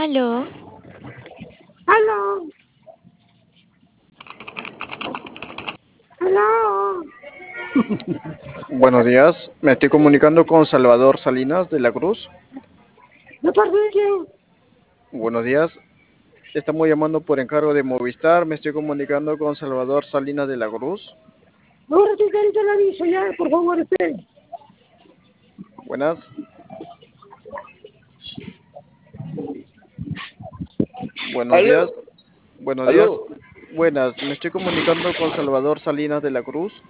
Aló, Aló, aló. Buenos días, me estoy comunicando con Salvador Salinas de la Cruz. ¿De parte de quién? Buenos días, estamos llamando por encargo de Movistar, me estoy comunicando con Salvador Salinas de la Cruz. Un ratito ahorita le aviso ya, por favor, esperen. Buenas, buenos Aló, días, buenos días, aló. buenas, me estoy comunicando con Salvador Salinas de la Cruz.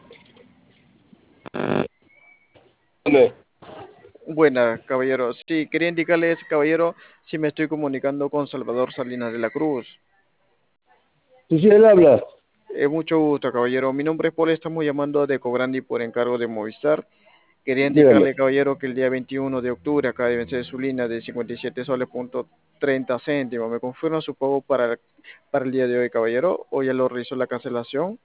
Dime. Buenas, caballero, sí, quería indicarles, caballero, si me estoy comunicando con Salvador Salinas de la Cruz. ¿Tú sí él habla? Mucho gusto, caballero, mi nombre es Paul, estamos llamando de Cobrandi por encargo de Movistar. Quería Dígame. indicarle, caballero, que el día 21 de octubre acaba de vencer su línea de 57 soles punto 30 céntimos. ¿Me confirma su pago para el día de hoy, caballero? ¿O ya lo realizó la cancelación?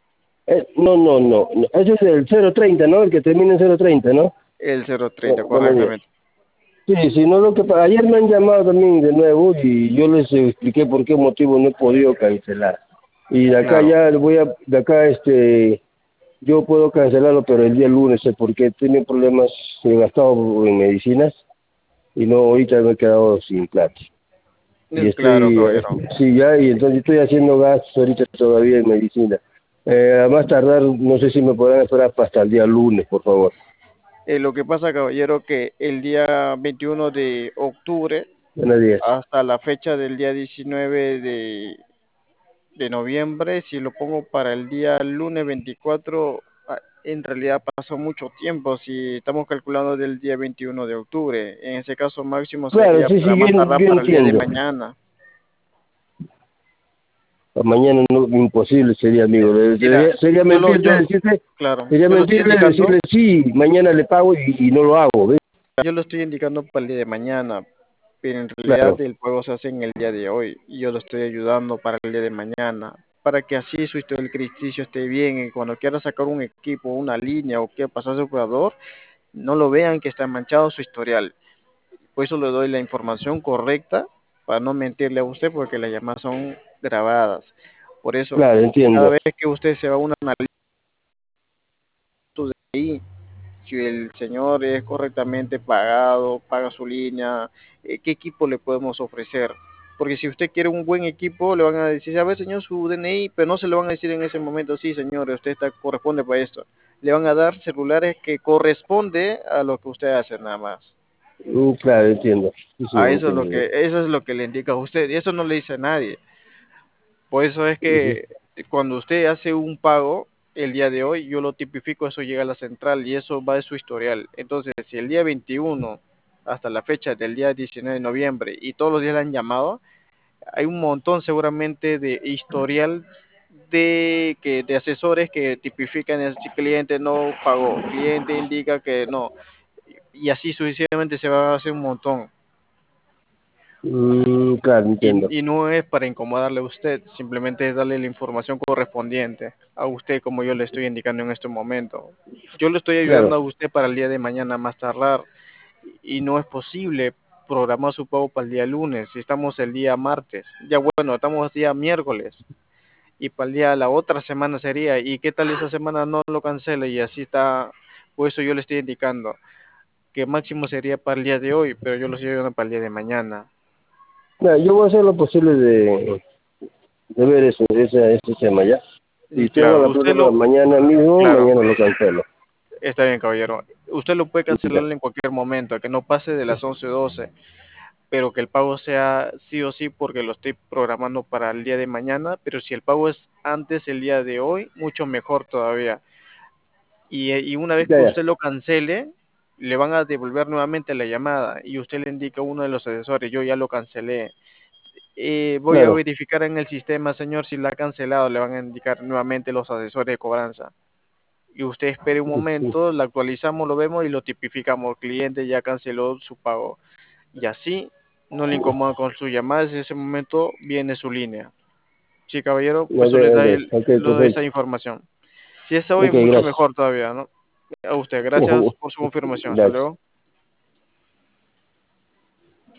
No. Ese es el 030, ¿no? El que termina en 030, ¿no? El 030, Buenos días. correctamente. Sí, sí, no, ayer me han llamado también de nuevo y yo les expliqué por qué motivo no he podido cancelar. Y de acá Claro, ya de acá yo puedo cancelarlo, pero el día lunes, porque he tenido problemas, he gastado en medicinas y no, ahorita me he quedado sin plata. Y claro, estoy, caballero. sí, ya, y entonces estoy haciendo gastos ahorita todavía en medicina. A más tardar, no sé si me podrán esperar hasta el día lunes, por favor. Lo que pasa, caballero, que el día 21 de octubre Buenos días. hasta la fecha del día 19 de noviembre, si lo pongo para el día lunes 24, en realidad pasó mucho tiempo. Si estamos calculando del día 21 de octubre, en ese caso máximo Claro, sería sí, para más tardar yo para el día de entiendo. mañana. Mañana no, imposible sería, amigo. Mira, claro, Sería yo lo estoy mentirle indicando, decirle sí, mañana le pago y no lo hago, ¿ves? yo lo estoy indicando para el día de mañana, pero en realidad Claro, el pago se hace en el día de hoy y yo lo estoy ayudando para el día de mañana, para que así su historial crediticio esté bien y cuando quiera sacar un equipo, una línea o quiera pasar a su jugador, no lo vean que está manchado su historial. Por eso le doy la información correcta para no mentirle a usted porque las llamadas son grabadas. Por eso, claro, cada entiendo. vez que usted se va a una analista de ahí, si el señor es correctamente pagado, paga su línea, ¿qué equipo le podemos ofrecer? Porque si usted quiere un buen equipo, le van a decir, a ver, señor, su DNI, pero no se lo van a decir en ese momento, sí, señor, usted corresponde para esto. Le van a dar celulares que corresponde a lo que usted hace nada más. Claro, entiendo. Sí, sí, A entiendo yo. eso es lo que le indica a usted, y eso no le dice a nadie. Por eso es Ujú. que cuando usted hace un pago el día de hoy, yo lo tipifico, eso llega a la central y eso va de su historial. Entonces, si el día 21 hasta la fecha del día 19 de noviembre y todos los días le han llamado, hay un montón seguramente de historial de asesores que tipifican si cliente no pagó, cliente indica que no, y así sucesivamente se va a hacer un montón. Claro, entiendo. Y no es para incomodarle a usted, simplemente es darle la información correspondiente a usted como yo le estoy indicando en este momento. Yo le estoy ayudando Claro, a usted para el día de mañana más tardar y no es posible programar su pago para el día lunes si estamos el día martes. Ya bueno, estamos día miércoles y para el día la otra semana sería y qué tal esa semana no lo cancele y así está. Por eso yo le estoy indicando que máximo sería para el día de hoy, pero yo lo estoy ayudando para el día de mañana. mira, yo voy a hacer lo posible de ver ese tema ya. Si tengo Claro, la usted plata lo, mañana mismo, claro. mañana lo cancelo. Está bien, caballero. Usted lo puede Ya, cancelar en cualquier momento, que no pase de las 11:12, pero que el pago sea sí o sí porque lo estoy programando para el día de mañana, pero si el pago es antes el día de hoy, mucho mejor todavía. Y una vez que ya, usted lo cancele, le van a devolver nuevamente la llamada y usted le indica a uno de los asesores, yo ya lo cancelé. Voy a claro. verificar en el sistema, señor, si la ha cancelado, le van a indicar nuevamente los asesores de cobranza y usted espere un Ujú. momento, lo actualizamos, lo vemos y lo tipificamos. El cliente ya canceló su pago. Y así no le incomoda con su llamada, en ese momento viene su línea. Sí, caballero, pues Ok, eso les da ok, lo de esa perfecto. información. Si es hoy, Ok, mucho gracias. mejor todavía, ¿no? A usted, gracias por su confirmación. Hasta Gracias. luego.